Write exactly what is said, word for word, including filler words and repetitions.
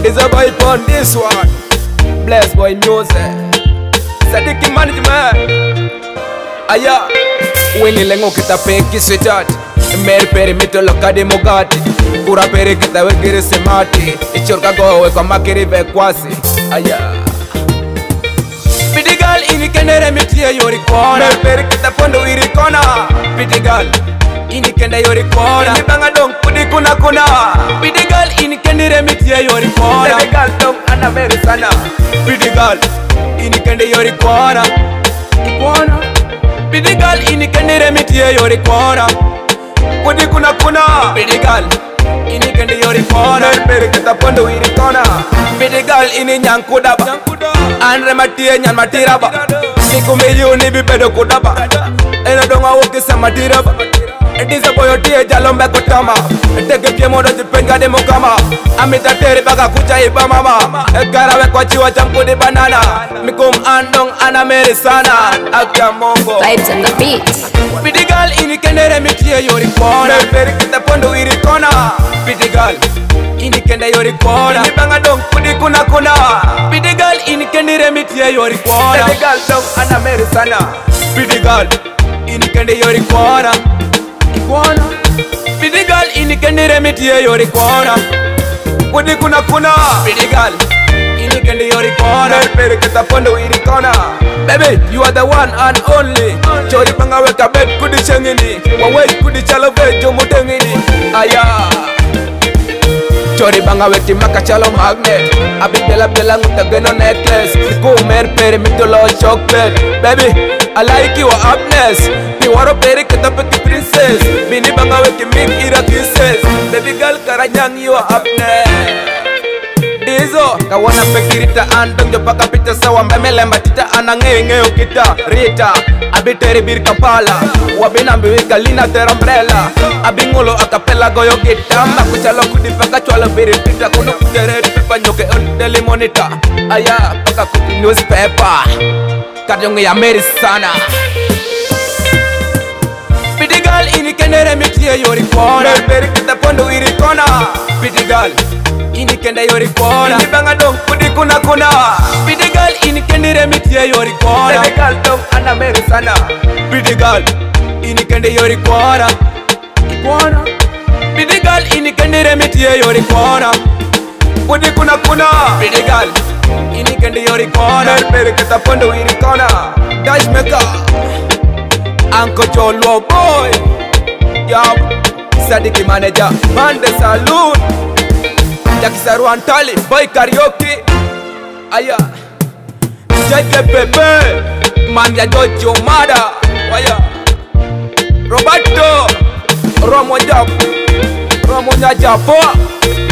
It's a boy on this one. Bless boy music. Sadiki management. Aya. Winnie lengo kita peki sweetheart. Mer peri mito lokade mogati. Kura peri kita wegiri semati. Ichorka gowe kwa makiri vekwasi. Aya. Pretty girl ini kendere mitia yori kona. Mer peri kita pondo iri kona. Pretty girl ini kende yori kona. Ini banga dong kudi kuna kuna. Pretty girl ini kendere mitia yori kona. Pretty girl dong ana very sana. Pretty girl ini kende yori kona. Ikona. Pretty girl ini kendere mitia yori kona. Kudi kuna kuna. Pretty girl ini kende yori kona. Mer peri kita pondo iri kona. Pretty girl ini nyankudaba. Andre matie nyan matiraba. Siku milioni bibedo kudaba. Eno donga woki sa matiraba. Ediza boyo tie jalombe kutama. Teke pie modo jipenga demo kama. Amita teri baga kucha iba mama. Ekarawe kwa chiwa champudi banana. Mikum andong anameri sana. Akia mongo Vibes on the beat. Pretty girl ini kendere mitie yori kona. Peri kita pondo iri kona. Pretty girl ini kende yori kona. Ini banga dong kudi kuna kuna. Pretty girl ini kendere mitie yori kona. Pretty girl dong anameri sana. Pretty girl ini kende yori kona. Ikona. Pretty girl ini kendere mitie yori kona. Kudi kuna kuna. Pretty girl ini kende yori kona. Peri kita pondo iri kona. Baby, you are the one and only. Chori panga weka bed kudi chengini. Wawe kudi chalo vejo mutengini. Aya. Chori banga weki maka chalo magnet. Abi bela bela nguta geno necklace. Go mer peri mitolo chocolate. Baby, I like your upness. Piwaro peri kita peti princess. Bini banga weki mik ira kisses. Baby girl karanyang you are upness. Dizo kawana pekirita andong jopaka pita sawa mbemelemba tita anangenge ukita Rita abiteri bir kapala wabina mbiwika lina ter umbrella abingolo akapela goyo gitamba kuchalo kudipaka chwalo biri pita kuno kutere pipa nyoke on daily monitor aya paka kuti newspaper kadyonge ya meri sana. Pretty girl ini kendere mitie yori kona. Peri kita pondo iri kona. Pretty girl ini kende yori kona. Ini banga dong kudi kuna kuna. Pretty girl ini kendere mitie yori kona. Pretty girl dong ana meri sana. Pretty girl ini kende yori kona. Ikona. Pretty girl ini kendere mitie yori kona. Kudi kuna kuna. Pretty girl ini kende yori kona. Peri kita pondo iri kona. Dash maker Uncle Jolo boy. Yup. Sadiki manager Mande Saloon. Jakisaru Antali boy karaoke. Aya Jake Pepe Manja Jojo Mada. Aya Roberto Romo Jap Romo Nyajapo.